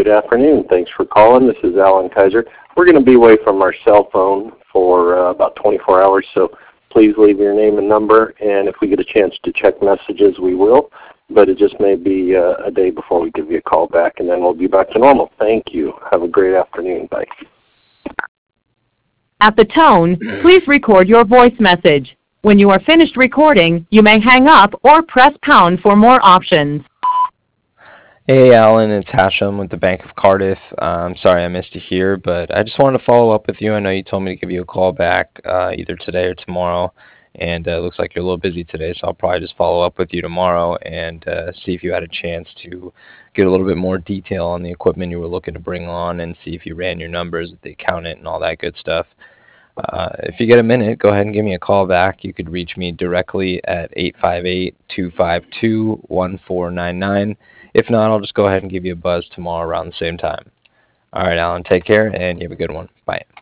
afternoon. Thanks for calling. This is Alan Kaiser. We're going to be away from our cell phone for about 24 hours, so please leave your name and number, and if we get a chance to check messages, we will. But it just may be a day before we give you a call back, and then we'll be back to normal. Thank you. Have a great afternoon. Bye. At the tone, please record your voice message. When you are finished recording, you may hang up or press pound for more options. Hey Alan, it's Hashem with the Bank of Cardiff. I'm sorry I missed you here, but I just wanted to follow up with you. I know you told me to give you a call back either today or tomorrow, and it looks like you're a little busy today, so I'll probably just follow up with you tomorrow and see if you had a chance to get a little bit more detail on the equipment you were looking to bring on and see if you ran your numbers with the accountant and all that good stuff. If you get a minute, go ahead and give me a call back. You could reach me directly at 858-252-1499. If not, I'll just go ahead and give you a buzz tomorrow around the same time. All right, Alan, take care, and you have a good one. Bye.